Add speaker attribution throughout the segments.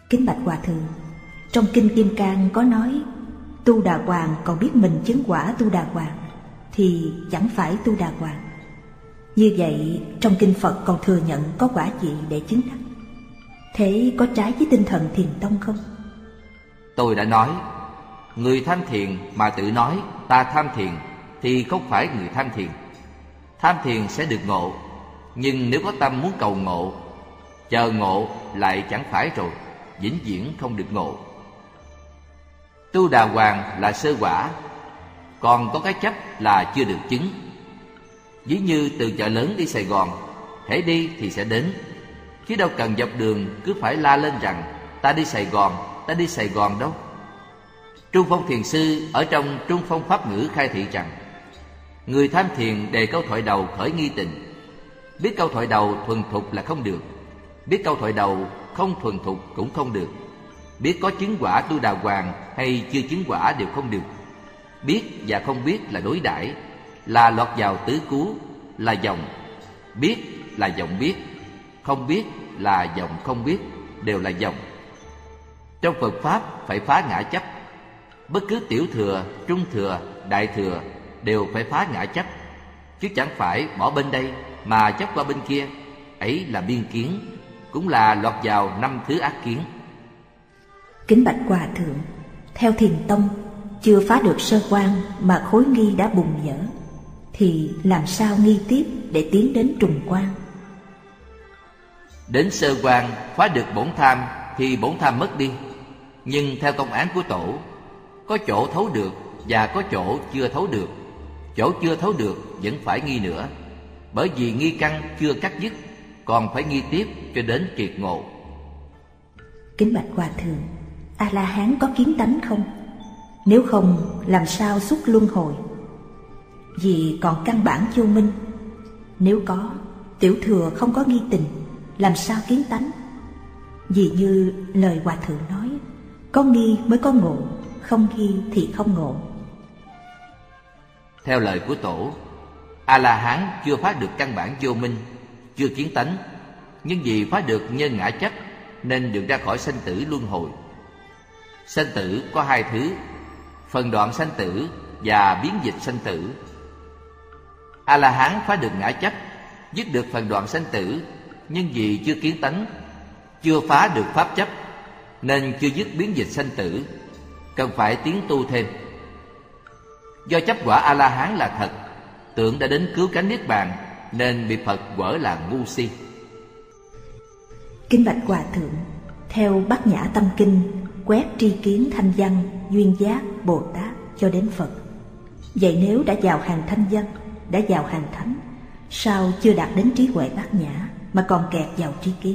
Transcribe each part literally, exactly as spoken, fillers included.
Speaker 1: Kính bạch Hòa Thượng, trong Kinh Kim Cang có nói Tu Đà Hoàng còn biết mình chứng quả Tu Đà Hoàng thì chẳng phải Tu Đà Hoàng. Như vậy trong Kinh Phật còn thừa nhận có quả gì để chứng đắc? Thế có trái với tinh thần Thiền Tông không?
Speaker 2: Tôi đã nói, người tham thiền mà tự nói ta tham thiền thì không phải người tham thiền. Tham thiền sẽ được ngộ, nhưng nếu có tâm muốn cầu ngộ, chờ ngộ lại chẳng phải rồi, vĩnh viễn không được ngộ. Tu Đà Hoàng là sơ quả, còn có cái chấp là chưa được chứng. Ví như từ chợ lớn đi Sài Gòn, hễ đi thì sẽ đến, chứ đâu cần dọc đường cứ phải la lên rằng ta đi Sài Gòn, ta đi Sài Gòn đâu. Trung Phong Thiền Sư ở trong Trung Phong Pháp Ngữ khai thị rằng người tham thiền đề câu thoại đầu khởi nghi tình. Biết câu thoại đầu thuần thục là không được, biết câu thoại đầu không thuần thục cũng không được. Biết có chứng quả Tu Đà Hoàng hay chưa chứng quả đều không được. Biết và không biết là đối đãi, là lọt vào tứ cú, là dòng. Biết là dòng biết, không biết là dòng không biết, đều là dòng. Trong Phật Pháp phải phá ngã chấp. Bất cứ tiểu thừa, trung thừa, đại thừa đều phải phá ngã chấp, chứ chẳng phải bỏ bên đây mà chấp qua bên kia. Ấy là biên kiến, cũng là lọt vào năm thứ ác kiến.
Speaker 1: Kính bạch Hòa Thượng, theo Thiền Tông, chưa phá được sơ quan mà khối nghi đã bùng nở, thì làm sao nghi tiếp để tiến đến trùng quan?
Speaker 2: Đến sơ quan phá được bổn tham thì bổn tham mất đi. Nhưng theo công án của Tổ, có chỗ thấu được và có chỗ chưa thấu được. Chỗ chưa thấu được vẫn phải nghi nữa, bởi vì nghi căn chưa cắt dứt, còn phải nghi tiếp cho đến triệt ngộ.
Speaker 1: Kính bạch Hòa Thượng, A-la-hán có kiến tánh không? Nếu không, làm sao xuất luân hồi? Vì còn căn bản vô minh. Nếu có, tiểu thừa không có nghi tình, làm sao kiến tánh? Vì như lời Hòa Thượng nói, có nghi mới có ngộ, không nghi thì không ngộ.
Speaker 2: Theo lời của Tổ, A-la-hán chưa phá được căn bản vô minh, chưa kiến tánh, nhưng vì phá được nhân ngã chấp nên được ra khỏi sanh tử luân hồi. Sanh tử có hai thứ: phần đoạn sanh tử và biến dịch sanh tử. A-la-hán phá được ngã chấp, dứt được phần đoạn sanh tử, nhưng vì chưa kiến tánh, chưa phá được pháp chấp, nên chưa dứt biến dịch sanh tử, cần phải tiến tu thêm. Do chấp quả A-la-hán là thật, tưởng đã đến cứu cánh niết bàn, nên bị Phật quở là ngu si.
Speaker 1: Kính bạch Hòa Thượng, theo Bát Nhã Tâm Kinh, quét tri kiến thanh văn, duyên giác, Bồ Tát cho đến Phật. Vậy nếu đã vào hàng thanh văn, đã vào hàng thánh, sao chưa đạt đến trí huệ bát nhã mà còn kẹt vào tri kiến?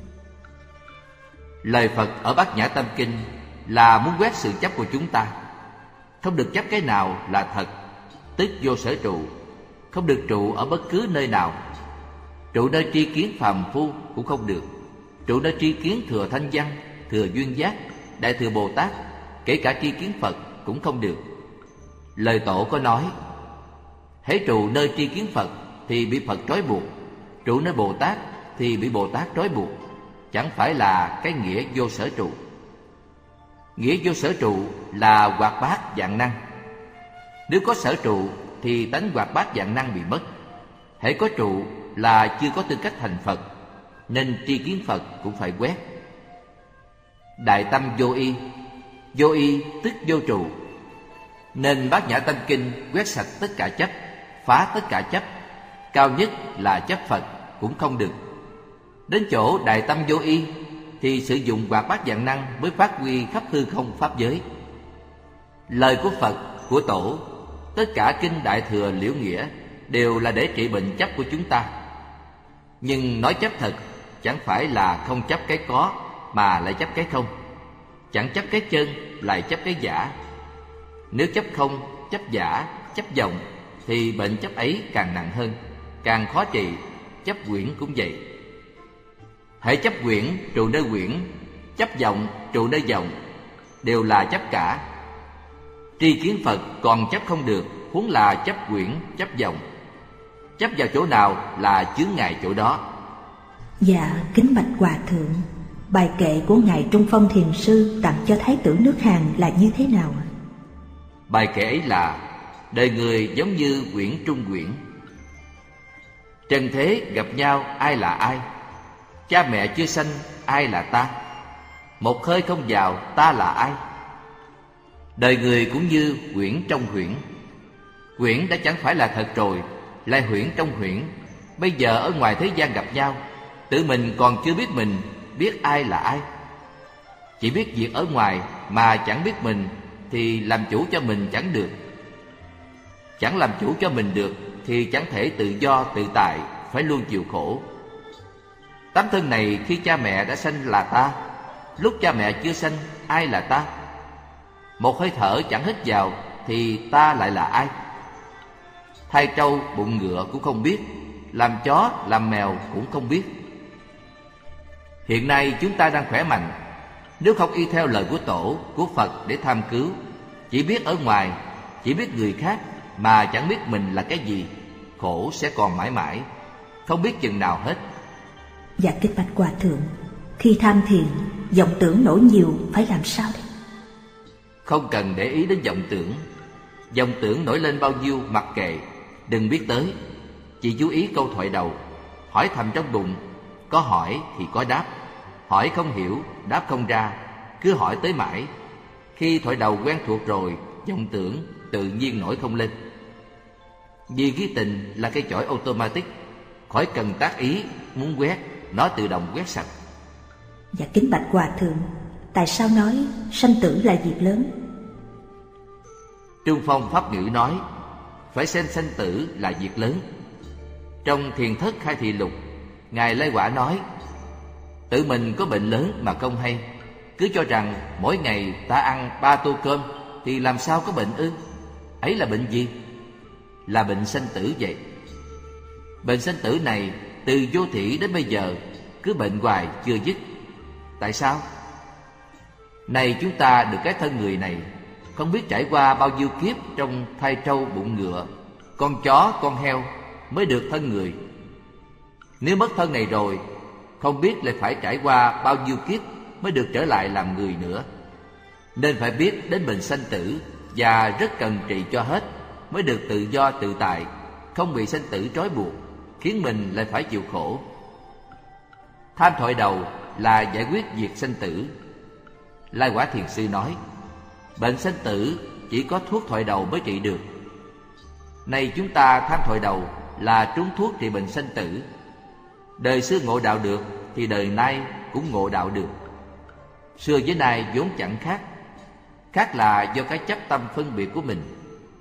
Speaker 2: Lời Phật ở Bát Nhã Tâm Kinh là muốn quét sự chấp của chúng ta. Không được chấp cái nào là thật, tức vô sở trụ. Không được trụ ở bất cứ nơi nào. Trụ nơi tri kiến phàm phu cũng không được. Trụ nơi tri kiến thừa thanh văn, thừa duyên giác, đại thừa Bồ Tát, kể cả tri kiến Phật cũng không được. Lời Tổ có nói, hễ trụ nơi tri kiến Phật thì bị Phật trói buộc, trụ nơi Bồ Tát thì bị Bồ Tát trói buộc. Chẳng phải là cái nghĩa vô sở trụ. Nghĩa vô sở trụ là hoạt bát vạn năng. Nếu có sở trụ thì tánh hoạt bát vạn năng bị mất. Hễ có trụ là chưa có tư cách thành Phật, nên tri kiến Phật cũng phải quét. Đại tâm vô y, vô y tức vô trụ. Nên Bát Nhã Tâm Kinh quét sạch tất cả chấp, phá tất cả chấp, cao nhất là chấp Phật cũng không được. Đến chỗ đại tâm vô y thì sử dụng hoạt bát vạn năng mới phát huy khắp hư không pháp giới. Lời của Phật, của Tổ, tất cả kinh Đại Thừa Liễu Nghĩa đều là để trị bệnh chấp của chúng ta. Nhưng nói chấp thật chẳng phải là không chấp cái có, mà lại chấp cái không. Chẳng chấp cái chân, lại chấp cái giả. Nếu chấp không, chấp giả, chấp vọng thì bệnh chấp ấy càng nặng hơn, càng khó trị. Chấp quyển cũng vậy. Hễ chấp quyển trụ nơi quyển, chấp vọng trụ nơi vọng, đều là chấp cả. Tri kiến Phật còn chấp không được, huống là chấp quyển, chấp vọng. Chấp vào chỗ nào là chướng ngại chỗ đó.
Speaker 1: Dạ, kính bạch Hòa Thượng, bài kệ của Ngài Trung Phong Thiền Sư tặng cho Thái tử nước Hàn là như thế nào?
Speaker 2: Bài kệ ấy là: đời người giống như quyển trung quyển. Trần thế gặp nhau ai là ai? Cha mẹ chưa sanh ai là ta? Một hơi không vào ta là ai? Đời người cũng như quyển trong huyễn. Quyển đã chẳng phải là thật rồi, lại huyễn trong huyễn. Bây giờ ở ngoài thế gian gặp nhau, tự mình còn chưa biết mình, biết ai là ai. Chỉ biết việc ở ngoài mà chẳng biết mình, thì làm chủ cho mình chẳng được. Chẳng làm chủ cho mình được thì chẳng thể tự do tự tại, phải luôn chịu khổ. Tấm thân này khi cha mẹ đã sanh là ta, lúc cha mẹ chưa sanh ai là ta? Một hơi thở chẳng hít vào thì ta lại là ai? Thai trâu bụng ngựa cũng không biết, làm chó làm mèo cũng không biết. Hiện nay chúng ta đang khỏe mạnh, nếu không y theo lời của Tổ, của Phật để tham cứu, chỉ biết ở ngoài, chỉ biết người khác mà chẳng biết mình là cái gì, khổ sẽ còn mãi mãi, không biết chừng nào hết.
Speaker 1: Dạ kính bạch Hòa Thượng, khi tham thiền, vọng tưởng nổi nhiều phải làm sao đây?
Speaker 2: Không cần để ý đến vọng tưởng. Vọng tưởng nổi lên bao nhiêu mặc kệ, đừng biết tới. Chỉ chú ý câu thoại đầu, hỏi thầm trong bụng. Có hỏi thì có đáp, hỏi không hiểu, đáp không ra, cứ hỏi tới mãi. Khi thoại đầu quen thuộc rồi, vọng tưởng tự nhiên nổi không lên. Vì ghi tình là cây chổi automatic, khỏi cần tác ý, muốn quét, nó tự động quét sạch.
Speaker 1: Dạ kính bạch Hòa Thượng, tại sao nói sanh tử là việc lớn?
Speaker 2: Trung Phong Pháp Ngữ nói, phải xem sanh tử là việc lớn. Trong Thiền Thất Khai Thị Lục, Ngài Lai Quả nói, tự mình có bệnh lớn mà không hay, cứ cho rằng mỗi ngày ta ăn ba tô cơm thì làm sao có bệnh ư? Ấy là bệnh gì? Là bệnh sanh tử vậy. Bệnh sanh tử này từ vô thủy đến bây giờ cứ bệnh hoài chưa dứt. Tại sao? Này chúng ta được cái thân người này, không biết trải qua bao nhiêu kiếp trong thai trâu bụng ngựa, con chó con heo mới được thân người. Nếu mất thân này rồi, không biết lại phải trải qua bao nhiêu kiếp mới được trở lại làm người nữa. Nên phải biết đến bệnh sanh tử và rất cần trị cho hết mới được tự do tự tại, không bị sanh tử trói buộc, khiến mình lại phải chịu khổ. Tham thoại đầu là giải quyết việc sanh tử. Lai Quả Thiền Sư nói, bệnh sanh tử chỉ có thuốc thoại đầu mới trị được. Nay chúng ta tham thoại đầu là trúng thuốc trị bệnh sanh tử. Đời xưa ngộ đạo được thì đời nay cũng ngộ đạo được. Xưa với nay vốn chẳng khác, khác là do cái chấp tâm phân biệt của mình.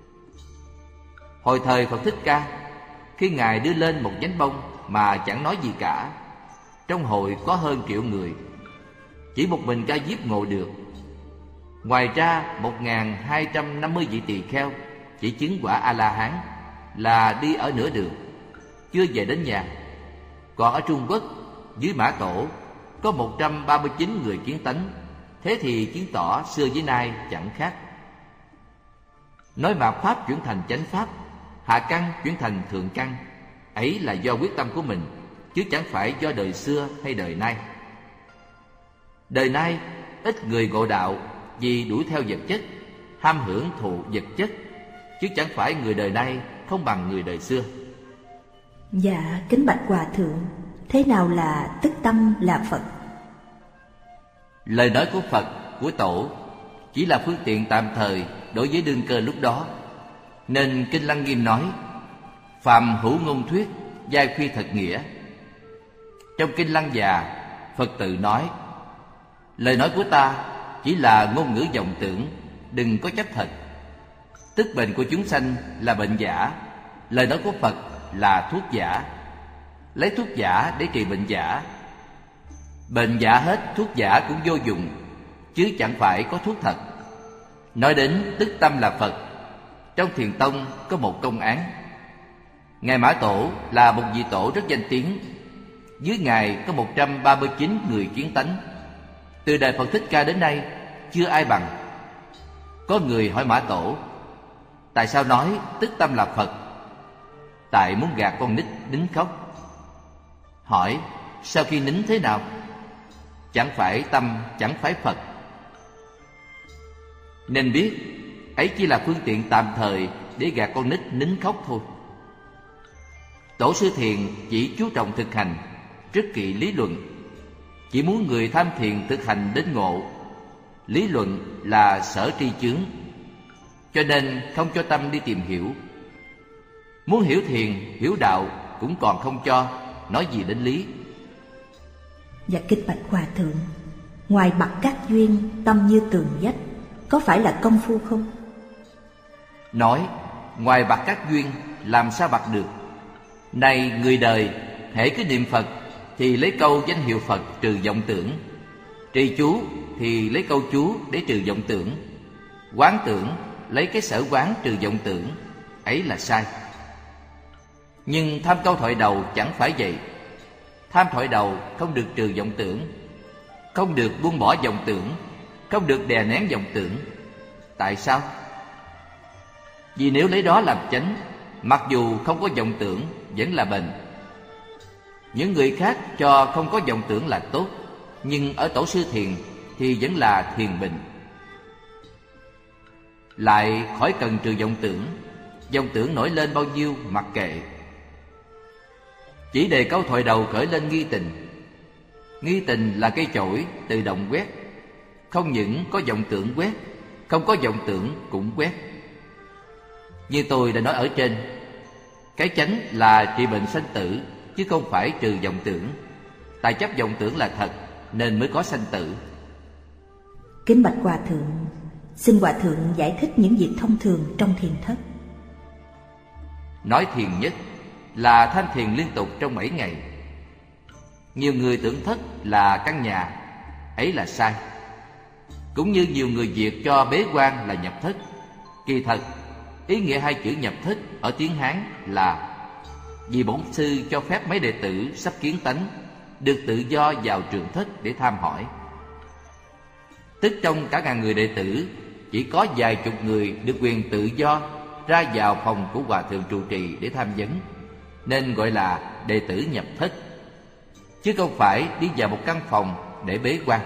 Speaker 2: Hồi thời Phật Thích Ca, khi Ngài đưa lên một nhánh bông mà chẳng nói gì cả, trong hội có hơn triệu người, chỉ một mình Ca Diếp ngộ được. Ngoài ra một nghìn hai trăm năm mươi vị tỳ kheo chỉ chứng quả A-la-hán, là đi ở nửa đường, chưa về đến nhà. Còn ở Trung Quốc, dưới Mã Tổ, có một trăm ba mươi chín người kiến tánh. Thế thì chứng tỏ xưa với nay chẳng khác. Nói mạt Pháp chuyển thành chánh Pháp, hạ căn chuyển thành thượng căn, ấy là do quyết tâm của mình, chứ chẳng phải do đời xưa hay đời nay. Đời nay ít người ngộ đạo vì đuổi theo vật chất, ham hưởng thụ vật chất, chứ chẳng phải người đời nay không bằng người đời xưa.
Speaker 1: Dạ kính bạch Hòa Thượng, thế nào là tức tâm là Phật?
Speaker 2: Lời nói của Phật, của Tổ chỉ là phương tiện tạm thời đối với đương cơ lúc đó. Nên Kinh Lăng Nghiêm nói, phàm hữu ngôn thuyết, giai phi thật nghĩa. Trong Kinh Lăng Già, Phật tự nói, lời nói của ta chỉ là ngôn ngữ vọng tưởng, đừng có chấp thật. Tức bệnh của chúng sanh là bệnh giả, lời nói của Phật là thuốc giả. Lấy thuốc giả để trị bệnh giả. Bệnh giả hết, thuốc giả cũng vô dụng, chứ chẳng phải có thuốc thật. Nói đến tức tâm là Phật, trong Thiền Tông có một công án. Ngài Mã Tổ là một vị tổ rất danh tiếng. Dưới Ngài có một trăm ba mươi chín người kiến tánh. Từ đời Phật Thích Ca đến nay chưa ai bằng. Có người hỏi Mã Tổ, tại sao nói tức tâm là Phật? Tại muốn gạt con nít nín khóc. Hỏi, sau khi nín thế nào? chẳng phải tâm, chẳng phải Phật. Nên biết ấy chỉ là phương tiện tạm thời để gạt con nít nín khóc thôi. Tổ sư thiền chỉ chú trọng thực hành, rất kỵ lý luận, chỉ muốn người tham thiền thực hành đến ngộ. Lý luận là sở tri chướng, cho nên không cho tâm đi tìm hiểu. Muốn hiểu thiền, hiểu đạo cũng còn không cho, nói gì đến lý.
Speaker 1: Và kính bạch Hòa Thượng, ngoài bặt các duyên, tâm như tường vách, có phải là công phu không?
Speaker 2: Nói ngoài bặt các duyên, làm sao bặt được? Này người đời, hễ cứ niệm Phật thì lấy câu danh hiệu Phật trừ vọng tưởng, trì chú thì lấy câu chú để trừ vọng tưởng, quán tưởng lấy cái sở quán trừ vọng tưởng, ấy là sai. Nhưng tham câu thoại đầu chẳng phải vậy. Tham thoại đầu không được trừ vọng tưởng, không được buông bỏ vọng tưởng, không được đè nén vọng tưởng. Tại sao? Vì nếu lấy đó làm chánh, mặc dù không có vọng tưởng vẫn là bền. Những người khác cho không có vọng tưởng là tốt, nhưng ở tổ sư thiền thì vẫn là thiền bình. Lại khỏi cần trừ vọng tưởng, vọng tưởng nổi lên bao nhiêu mặc kệ. Chỉ đề câu thoại đầu khởi lên nghi tình. Nghi tình là cây chổi tự động quét, không những có vọng tưởng quét, không có vọng tưởng cũng quét. Như tôi đã nói ở trên, cái chánh là trị bệnh sanh tử, chứ không phải trừ vọng tưởng. Tại chấp vọng tưởng là thật nên mới có sanh tử.
Speaker 1: Kính bạch Hòa Thượng, xin Hòa Thượng giải thích những việc thông thường trong thiền thất.
Speaker 2: Nói thiền nhất là tham thiền liên tục trong bảy ngày. Nhiều người tưởng thất là căn nhà, ấy là sai. Cũng như nhiều người việt cho bế quan là nhập thất. Kỳ thật, ý nghĩa hai chữ nhập thất ở tiếng Hán là vì bổn sư cho phép mấy đệ tử sắp kiến tánh được tự do vào trường thất để tham hỏi. Tức trong cả ngàn người đệ tử, chỉ có vài chục người được quyền tự do ra vào phòng của Hòa Thượng trụ trì để tham vấn, nên gọi là đệ tử nhập thất, chứ không phải đi vào một căn phòng để bế quan.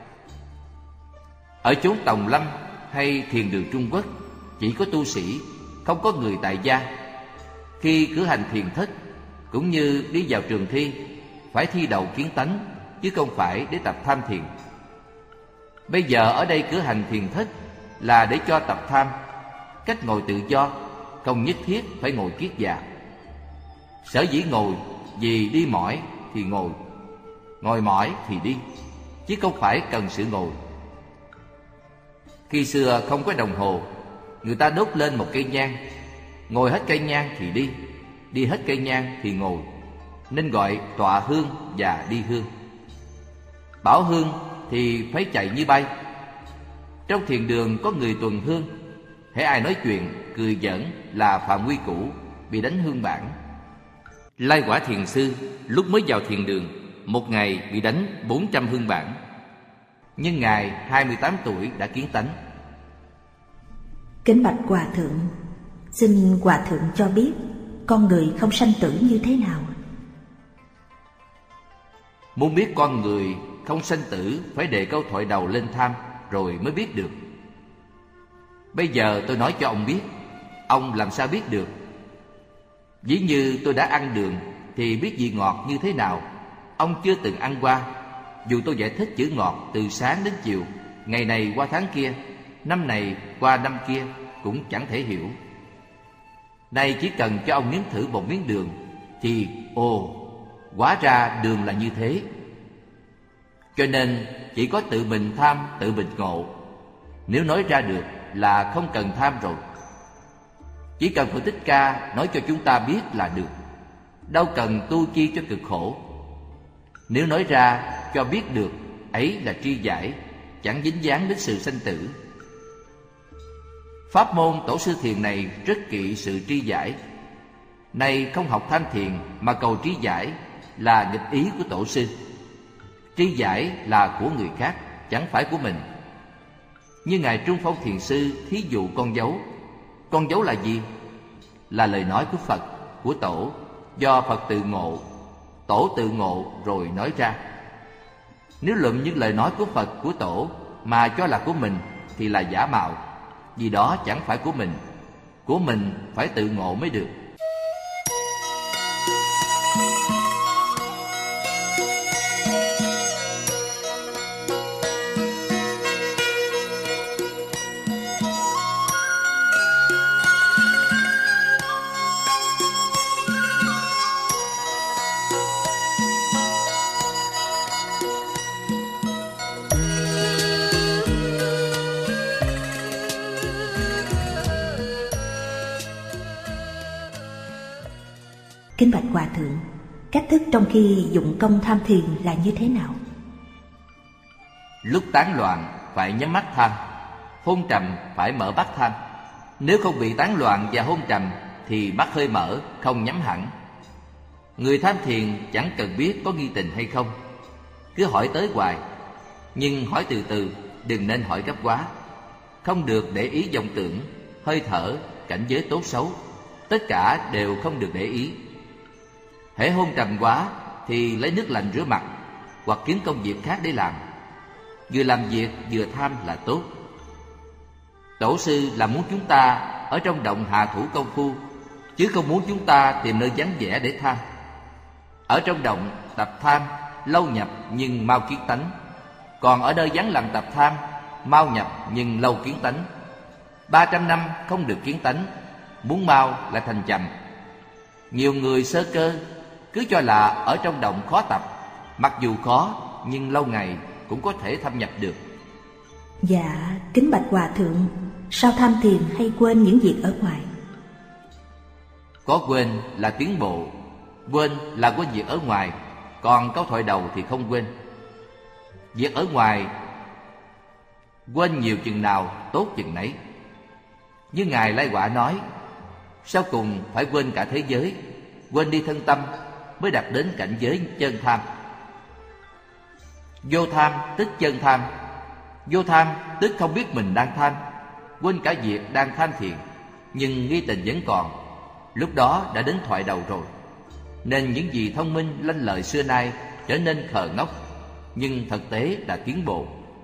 Speaker 2: Ở chốn Tòng Lâm hay thiền đường Trung Quốc, chỉ có tu sĩ, không có người tại gia. Khi cử hành thiền thất, cũng như đi vào trường thi, phải thi đậu kiến tánh, chứ không phải để tập tham thiền. Bây giờ ở đây cử hành thiền thất là để cho tập tham, cách ngồi tự do, không nhất thiết phải ngồi kiết già. Sở dĩ ngồi vì đi mỏi thì ngồi, ngồi mỏi thì đi, chứ không phải cần sự ngồi. Khi xưa không có đồng hồ, người ta đốt lên một cây nhang, ngồi hết cây nhang thì đi, đi hết cây nhang thì ngồi, nên gọi tọa hương và đi hương. Bảo hương thì phải chạy như bay. Trong thiền đường có người tuần hương, hễ ai nói chuyện, cười giỡn là phạm quy củ, bị đánh hương bản. Lai Quả thiền sư lúc mới vào thiền đường, một ngày bị đánh bốn trăm hương bản. Nhưng ngài hai mươi tám tuổi đã kiến tánh.
Speaker 1: Kính bạch Hòa Thượng, xin Hòa Thượng cho biết con người không sanh tử như thế nào?
Speaker 2: Muốn biết con người không sanh tử, phải đề câu thoại đầu lên tham rồi mới biết được. Bây giờ tôi nói cho ông biết, ông làm sao biết được? Ví như tôi đã ăn đường thì biết vị ngọt như thế nào. Ông chưa từng ăn qua, dù tôi giải thích chữ ngọt từ sáng đến chiều, ngày này qua tháng kia, năm này qua năm kia, cũng chẳng thể hiểu. Nay chỉ cần cho ông nếm thử một miếng đường thì ồ, hóa ra đường là như thế. Cho nên chỉ có tự mình tham, tự mình ngộ. Nếu nói ra được là không cần tham rồi. Chỉ cần Phật Thích Ca nói cho chúng ta biết là được, đâu cần tu chi cho cực khổ. Nếu nói ra cho biết được, ấy là tri giải, chẳng dính dáng đến sự sanh tử. Pháp môn tổ sư thiền này rất kỵ sự tri giải. Nay không học tham thiền mà cầu tri giải là nghịch ý của tổ sư. Tri giải là của người khác, chẳng phải của mình. Như Ngài Trung Phong Thiền Sư thí dụ con dấu. Con dấu là gì? Là lời nói của Phật, của Tổ, do Phật tự ngộ, Tổ tự ngộ rồi nói ra. Nếu luận những lời nói của Phật, của Tổ mà cho là của mình thì là giả mạo, vì đó chẳng phải của mình. Của mình phải tự ngộ mới được.
Speaker 1: Kính bạch Hòa Thượng, cách thức trong khi dụng công tham thiền là như thế nào?
Speaker 2: Lúc tán loạn phải nhắm mắt tham, hôn trầm phải mở mắt tham. Nếu không bị tán loạn và hôn trầm thì mắt hơi mở, không nhắm hẳn. Người tham thiền chẳng cần biết có nghi tình hay không, cứ hỏi tới hoài. Nhưng hỏi từ từ, đừng nên hỏi gấp quá. Không được để ý vọng tưởng, hơi thở, cảnh giới tốt xấu, tất cả đều không được để ý. Hễ hôn trầm quá thì lấy nước lạnh rửa mặt, hoặc kiếm công việc khác để làm. Vừa làm việc vừa tham là tốt. Tổ sư là muốn chúng ta ở trong động hạ thủ công phu, chứ không muốn chúng ta tìm nơi vắng vẻ để tham. Ở trong động tập tham, lâu nhập nhưng mau kiến tánh. Còn ở nơi vắng lặng tập tham, mau nhập nhưng lâu kiến tánh. Ba trăm năm không được kiến tánh, muốn mau lại thành chậm. Nhiều người sơ cơ cứ cho là ở trong động khó tập, mặc dù khó nhưng lâu ngày cũng có thể thâm nhập được.
Speaker 1: Dạ, kính bạch Hòa Thượng, sao tham thiền hay quên những việc ở ngoài?
Speaker 2: Có quên là tiến bộ, quên là quên việc ở ngoài, còn câu thoại đầu thì không quên. Việc ở ngoài quên nhiều chừng nào tốt chừng nấy. Như Ngài Lai Quả nói, sau cùng phải quên cả thế giới, quên đi thân tâm mới đạt đến cảnh giới chân tham. Vô tham tức chân tham. Vô tham tức không biết mình đang tham, quên cả việc đang tham thiền, nhưng nghi tình vẫn còn. Lúc đó đã đến thoại đầu rồi. Nên những gì thông minh lanh lợi xưa nay trở nên khờ ngốc, nhưng thực tế đã tiến bộ.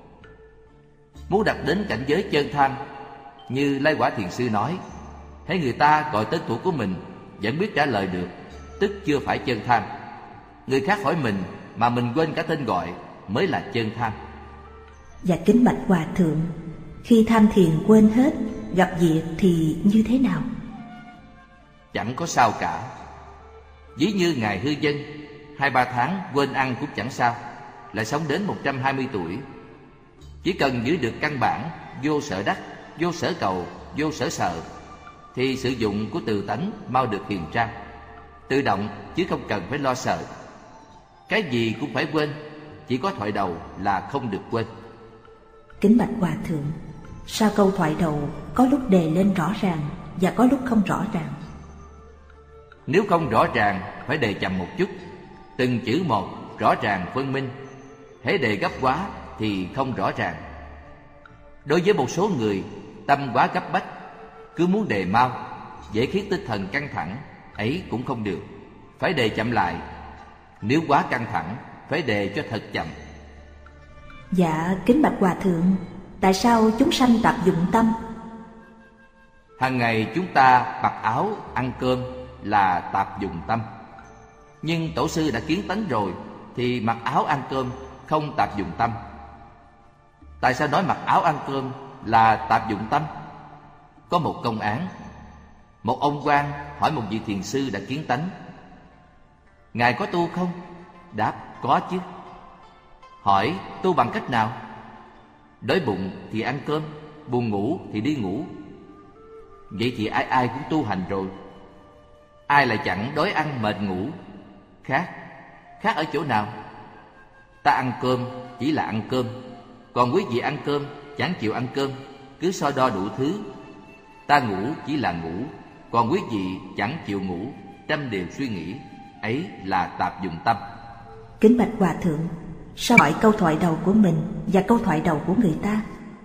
Speaker 2: Muốn đạt đến cảnh giới chân tham, như Lai Quả Thiền Sư nói, hễ người ta gọi tên tuổi của mình vẫn biết trả lời được, tức chưa phải chân tham. Người khác hỏi mình mà mình quên cả tên gọi mới là chân tham.
Speaker 1: Dạ kính bạch Hòa Thượng, khi tham thiền quên hết, gặp việc thì như thế nào?
Speaker 2: Chẳng có sao cả. Ví như Ngài Hư Dân, hai ba tháng quên ăn cũng chẳng sao, lại sống đến một trăm hai mươi tuổi. Chỉ cần giữ được căn bản vô sở đắc, vô sở cầu, vô sở sợ, thì sử dụng của từ tánh mau được hiền trang, tự động chứ không cần phải lo sợ. Cái gì cũng phải quên, chỉ có thoại đầu là không được quên.
Speaker 1: Kính bạch Hòa Thượng, sao câu thoại đầu có lúc đề lên rõ ràng và có lúc không rõ ràng?
Speaker 2: Nếu không rõ ràng phải đề chậm một chút, từng chữ một rõ ràng phân minh. Hễ đề gấp quá thì không rõ ràng. Đối với một số người tâm quá gấp bách, cứ muốn đề mau, dễ khiến tinh thần căng thẳng, ấy cũng không được, phải đề chậm lại. Nếu quá căng thẳng, phải đề cho thật chậm.
Speaker 1: Dạ kính bạch Hòa Thượng, tại sao chúng sanh tạp dụng tâm?
Speaker 2: Hàng ngày chúng ta mặc áo, ăn cơm là tạp dụng tâm. Nhưng Tổ sư đã kiến tánh rồi thì mặc áo ăn cơm không tạp dụng tâm. Tại sao nói mặc áo ăn cơm là tạp dụng tâm? Có một công án. Một ông quan hỏi một vị thiền sư đã kiến tánh: Ngài có tu không? Đáp: có chứ. Hỏi: tu bằng cách nào? Đói bụng thì ăn cơm, buồn ngủ thì đi ngủ. Vậy thì ai ai cũng tu hành rồi. Ai lại chẳng đói ăn mệt ngủ? Khác. Khác ở chỗ nào? Ta ăn cơm chỉ là ăn cơm, còn quý vị ăn cơm chẳng chịu ăn cơm, cứ so đo đủ thứ. Ta ngủ chỉ là ngủ, còn quý vị chẳng chịu ngủ, trăm điều suy nghĩ, ấy là tạp dụng tâm.
Speaker 1: Kính bạch Hòa Thượng, sao gọi câu thoại đầu của mình và câu thoại đầu của người ta?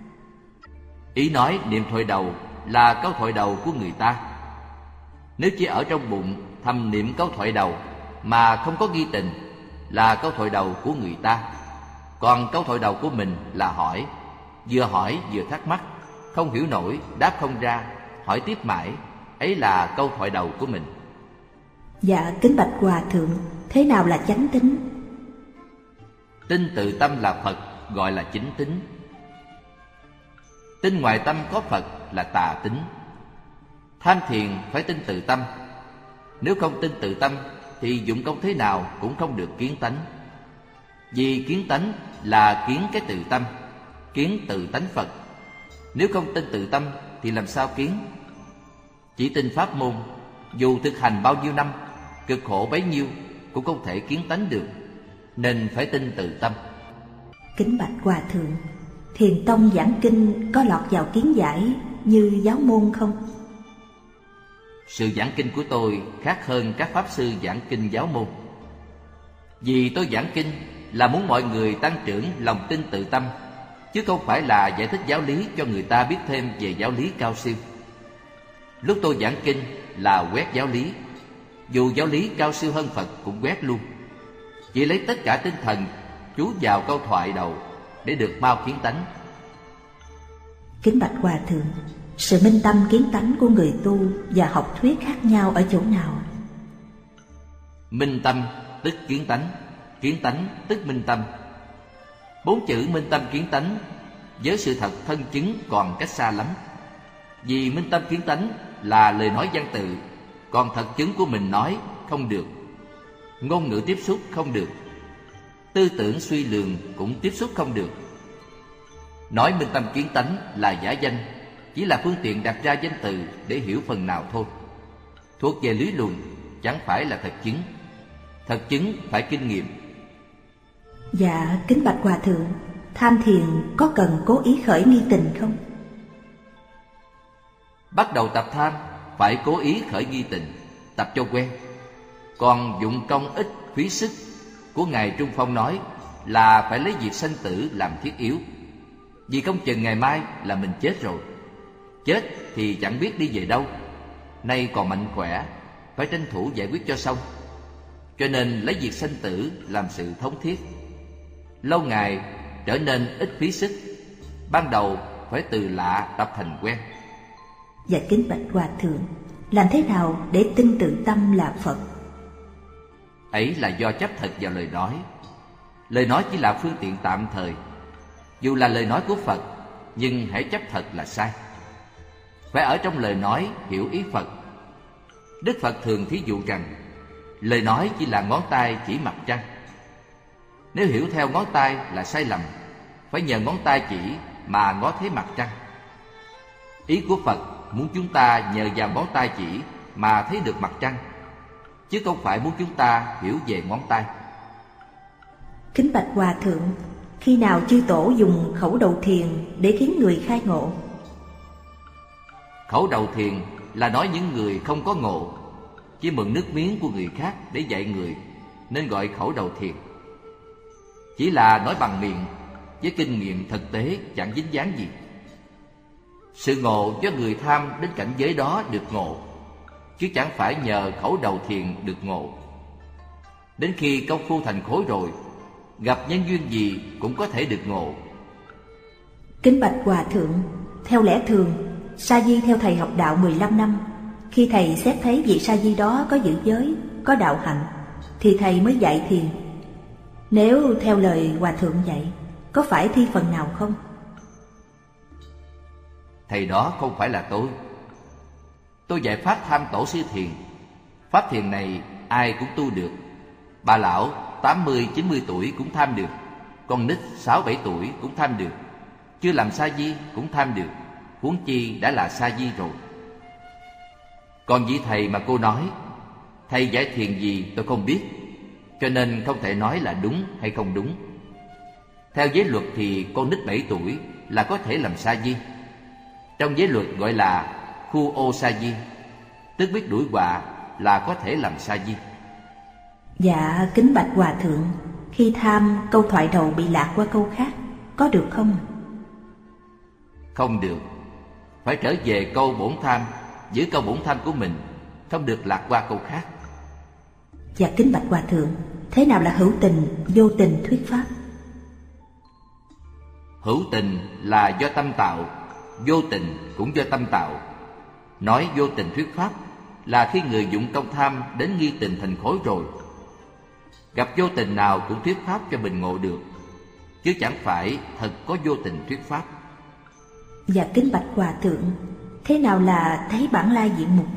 Speaker 2: Ý nói niệm thoại đầu là câu thoại đầu của người ta. Nếu chỉ ở trong bụng thầm niệm câu thoại đầu mà không có ghi tình, là câu thoại đầu của người ta. Còn câu thoại đầu của mình là hỏi, vừa hỏi vừa thắc mắc, không hiểu nổi, đáp không ra, hỏi tiếp mãi. Ấy là câu thoại đầu của mình.
Speaker 1: Dạ, kính bạch Hòa Thượng, thế nào là chánh tín?
Speaker 2: Tin tự tâm là Phật, gọi là chính tín. Tin ngoài tâm có Phật là tà tín. Tham thiền phải tin tự tâm. Nếu không tin tự tâm thì dụng công thế nào cũng không được kiến tánh. Vì kiến tánh là kiến cái tự tâm, kiến tự tánh Phật. Nếu không tin tự tâm thì làm sao kiến? Chỉ tin pháp môn, dù thực hành bao nhiêu năm, cực khổ bấy nhiêu cũng không thể kiến tánh được, nên phải tin tự tâm.
Speaker 1: Kính bạch Hòa Thượng, Thiền tông giảng kinh có lọt vào kiến giải như giáo môn không?
Speaker 2: Sự giảng kinh của tôi khác hơn các pháp sư giảng kinh giáo môn. Vì tôi giảng kinh là muốn mọi người tăng trưởng lòng tin tự tâm, chứ không phải là giải thích giáo lý cho người ta biết thêm về giáo lý cao siêu. Lúc tôi giảng kinh là quét giáo lý, dù giáo lý cao siêu hơn Phật cũng quét luôn. Chỉ lấy tất cả tinh thần chú vào câu thoại đầu để được mau kiến tánh.
Speaker 1: Kính bạch Hòa Thượng, sự minh tâm kiến tánh của người tu và học thuyết khác nhau ở chỗ nào?
Speaker 2: Minh tâm tức kiến tánh, kiến tánh tức minh tâm. Bốn chữ minh tâm kiến tánh với sự thật thân chứng còn cách xa lắm. Vì minh tâm kiến tánh là lời nói văn tự, còn thật chứng của mình nói không được. Ngôn ngữ tiếp xúc không được, tư tưởng suy lường cũng tiếp xúc không được. Nói minh tâm kiến tánh là giả danh, chỉ là phương tiện đặt ra danh từ để hiểu phần nào thôi. Thuộc về lý luận, chẳng phải là thật chứng. Thật chứng phải kinh nghiệm.
Speaker 1: Dạ, kính bạch Hòa Thượng, tham thiền có cần cố ý khởi nghi tình không?
Speaker 2: Bắt đầu tập tham phải cố ý khởi nghi tình, tập cho quen. Còn dụng công ích phí sức của Ngài Trung Phong nói là phải lấy việc sanh tử làm thiết yếu. Vì không chừng ngày mai là mình chết rồi. Chết thì chẳng biết đi về đâu. Nay còn mạnh khỏe, phải tranh thủ giải quyết cho xong. Cho nên lấy việc sanh tử làm sự thống thiết. Lâu ngày trở nên ít phí sức. Ban đầu phải từ lạ tập thành quen.
Speaker 1: Dạ kính bạch Hòa Thượng, làm thế nào để tin tự tâm là Phật?
Speaker 2: Ấy là do chấp thật vào lời nói. Lời nói chỉ là phương tiện tạm thời. Dù là lời nói của Phật, nhưng hãy chấp thật là sai. Phải ở trong lời nói hiểu ý Phật. Đức Phật thường thí dụ rằng lời nói chỉ là ngón tay chỉ mặt trăng. Nếu hiểu theo ngón tay là sai lầm, phải nhờ ngón tay chỉ mà ngó thấy mặt trăng. Ý của Phật muốn chúng ta nhờ vào ngón tay chỉ mà thấy được mặt trăng, chứ không phải muốn chúng ta hiểu về ngón tay.
Speaker 1: Kính bạch Hòa Thượng, khi nào chư tổ dùng khẩu đầu thiền để khiến người khai ngộ?
Speaker 2: Khẩu đầu thiền là nói những người không có ngộ, chỉ mượn nước miếng của người khác để dạy người, nên gọi khẩu đầu thiền. Chỉ là nói bằng miệng, với kinh nghiệm thực tế chẳng dính dáng gì. Sự ngộ do người tham đến cảnh giới đó được ngộ, chứ chẳng phải nhờ khẩu đầu thiền được ngộ. Đến khi công phu thành khối rồi, gặp nhân duyên gì cũng có thể được ngộ.
Speaker 1: Kính bạch Hòa Thượng, theo lẽ thường, sa di theo thầy học đạo mười lăm năm. Khi thầy xét thấy vị sa di đó có giữ giới, có đạo hạnh, thì thầy mới dạy thiền. Nếu theo lời Hòa Thượng dạy, có phải thi phần nào không?
Speaker 2: Thầy đó không phải là tôi. Tôi dạy pháp tham tổ sư thiền. Pháp thiền này ai cũng tu được. Bà lão tám mươi chín mươi tuổi cũng tham được. Con nít sáu bảy tuổi cũng tham được. Chưa làm sa di cũng tham được, huống chi đã là sa di rồi. Còn vị thầy mà cô nói, thầy giải thiền gì tôi không biết, cho nên không thể nói là đúng hay không đúng. Theo giới luật thì con nít bảy tuổi là có thể làm sa di. Trong giới luật gọi là khu ô sa di, tức biết đuổi họa là có thể làm sa di.
Speaker 1: Dạ kính bạch Hòa Thượng, khi tham câu thoại đầu bị lạc qua câu khác, có được không?
Speaker 2: Không được. Phải trở về câu bổn tham, giữ câu bổn tham của mình, không được lạc qua câu khác.
Speaker 1: Dạ kính bạch Hòa Thượng, thế nào là hữu tình, vô tình thuyết pháp?
Speaker 2: Hữu tình là do tâm tạo, vô tình cũng do tâm tạo. Nói vô tình thuyết pháp là khi người dụng công tham đến nghi tình thành khối rồi. Gặp vô tình nào cũng thuyết pháp cho mình ngộ được, chứ chẳng phải thật có vô tình thuyết pháp.
Speaker 1: Và kính bạch Hòa Thượng, thế nào là thấy bản lai diện mục?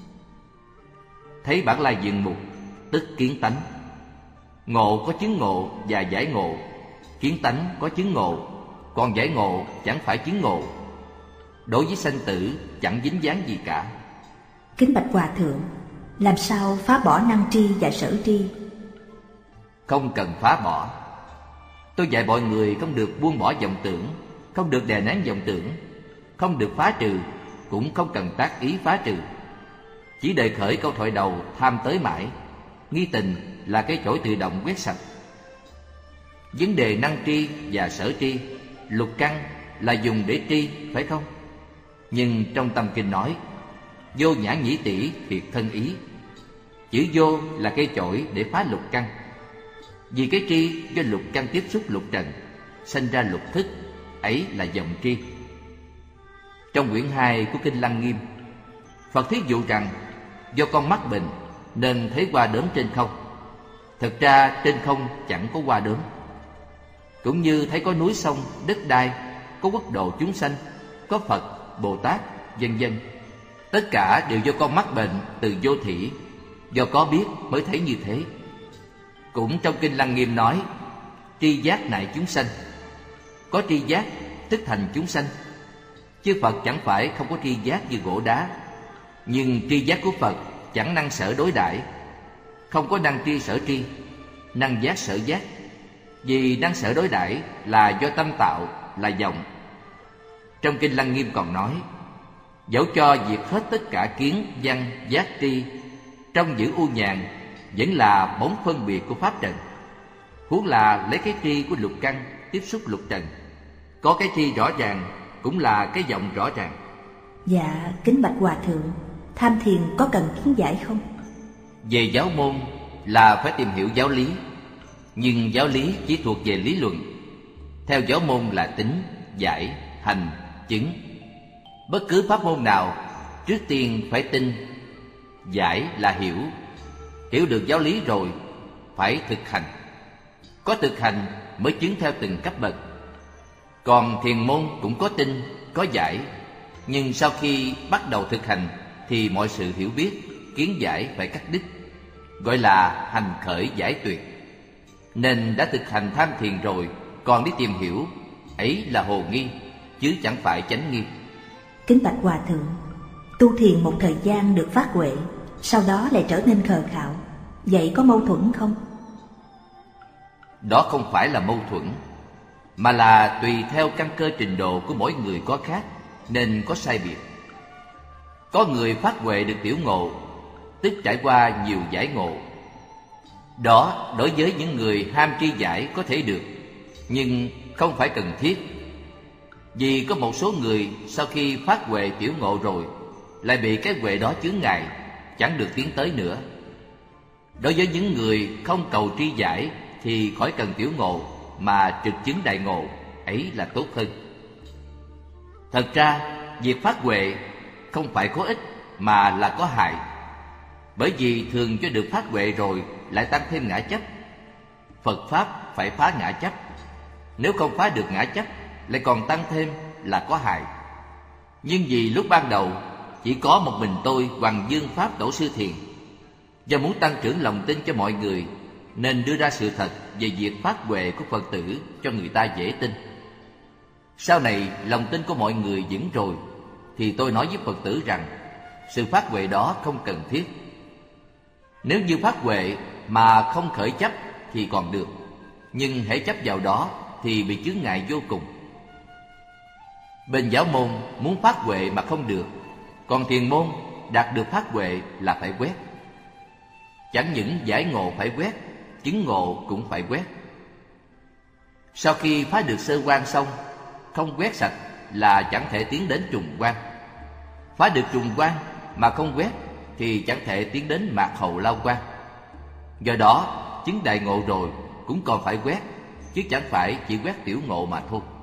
Speaker 2: Thấy bản lai diện mục tức kiến tánh. Ngộ có chứng ngộ và giải ngộ. Kiến tánh có chứng ngộ, còn giải ngộ chẳng phải chứng ngộ. Đối với sanh tử chẳng dính dáng gì cả.
Speaker 1: Kính bạch Hòa Thượng, làm sao phá bỏ năng tri và sở tri?
Speaker 2: Không cần phá bỏ. Tôi dạy mọi người không được buông bỏ vọng tưởng, không được đè nén vọng tưởng, không được phá trừ, cũng không cần tác ý phá trừ. Chỉ đề khởi câu thoại đầu tham tới mãi. Nghi tình là cái chổi tự động quét sạch. Vấn đề năng tri và sở tri, lục căn là dùng để tri, phải không? Nhưng trong tâm kinh nói vô nhã nhĩ tỷ thiệt thân ý. Chữ vô là cây chổi để phá lục căn. Vì cái tri do lục căn tiếp xúc lục trần, sinh ra lục thức, ấy là vọng tri. Trong quyển hai của Kinh Lăng Nghiêm, Phật thí dụ rằng do con mắt bệnh nên thấy hoa đốm trên không. Thực ra trên không chẳng có hoa đốm. Cũng như thấy có núi sông, đất đai, có quốc độ chúng sanh, có Phật, Bồ Tát, vân vân. Tất cả đều do con mắt bệnh từ vô thỉ, do có biết mới thấy như thế. Cũng trong Kinh Lăng Nghiêm nói tri giác nại chúng sanh. Có tri giác tức thành chúng sanh. Chứ Phật chẳng phải không có tri giác như gỗ đá. Nhưng tri giác của Phật chẳng năng sở đối đãi, không có năng tri sở tri, năng giác sở giác. Vì năng sở đối đãi là do tâm tạo, là vọng. Trong Kinh Lăng Nghiêm còn nói dẫu cho diệt hết tất cả kiến, văn, giác tri, trong giữ u nhàn vẫn là bóng phân biệt của pháp trần. Huống là lấy cái tri của lục căn tiếp xúc lục trần. Có cái tri rõ ràng cũng là cái vọng rõ ràng.
Speaker 1: Dạ, kính bạch Hòa Thượng, tham thiền có cần kiến giải không?
Speaker 2: Về giáo môn là phải tìm hiểu giáo lý. Nhưng giáo lý chỉ thuộc về lý luận. Theo giáo môn là tính, giải, hành, chứng. Bất cứ pháp môn nào trước tiên phải tin. Giải là hiểu. Hiểu được giáo lý rồi phải thực hành. Có thực hành mới chứng theo từng cấp bậc. Còn thiền môn cũng có tin, có giải. Nhưng sau khi bắt đầu thực hành thì mọi sự hiểu biết, kiến giải phải cắt đứt, gọi là hành khởi giải tuyệt. Nên đã thực hành tham thiền rồi còn đi tìm hiểu, ấy là hồ nghi, chứ chẳng phải chánh nghi.
Speaker 1: Kính bạch Hòa Thượng, tu thiền một thời gian được phát huệ, sau đó lại trở nên khờ khạo, vậy có mâu thuẫn không?
Speaker 2: Đó không phải là mâu thuẫn, mà là tùy theo căn cơ trình độ của mỗi người có khác, nên có sai biệt. Có người phát huệ được tiểu ngộ, tức trải qua nhiều giải ngộ. Đó đối với những người ham tri giải có thể được, nhưng không phải cần thiết. Vì có một số người sau khi phát huệ tiểu ngộ rồi lại bị cái huệ đó chướng ngại, chẳng được tiến tới nữa. Đối với những người không cầu tri giải thì khỏi cần tiểu ngộ mà trực chứng đại ngộ, ấy là tốt hơn. Thật ra việc phát huệ không phải có ích mà là có hại. Bởi vì thường cho được phát huệ rồi lại tăng thêm ngã chấp. Phật Pháp phải phá ngã chấp. Nếu không phá được ngã chấp lại còn tăng thêm là có hại. Nhưng vì lúc ban đầu chỉ có một mình tôi Hoàng Dương Pháp Tổ Sư Thiền, do muốn tăng trưởng lòng tin cho mọi người nên đưa ra sự thật về việc phát huệ của Phật tử cho người ta dễ tin. Sau này lòng tin của mọi người vững rồi thì tôi nói với Phật tử rằng sự phát huệ đó không cần thiết. Nếu như phát huệ mà không khởi chấp thì còn được, nhưng hễ chấp vào đó thì bị chướng ngại vô cùng. Bên giáo môn muốn phát huệ mà không được, còn thiền môn đạt được phát huệ là phải quét. Chẳng những giải ngộ phải quét, chứng ngộ cũng phải quét. Sau khi phá được sơ quan xong, không quét sạch là chẳng thể tiến đến trùng quan. Phá được trùng quan mà không quét thì chẳng thể tiến đến mạt hầu lao quan. Do đó chứng đại ngộ rồi cũng còn phải quét, chứ chẳng phải chỉ quét tiểu ngộ mà thôi.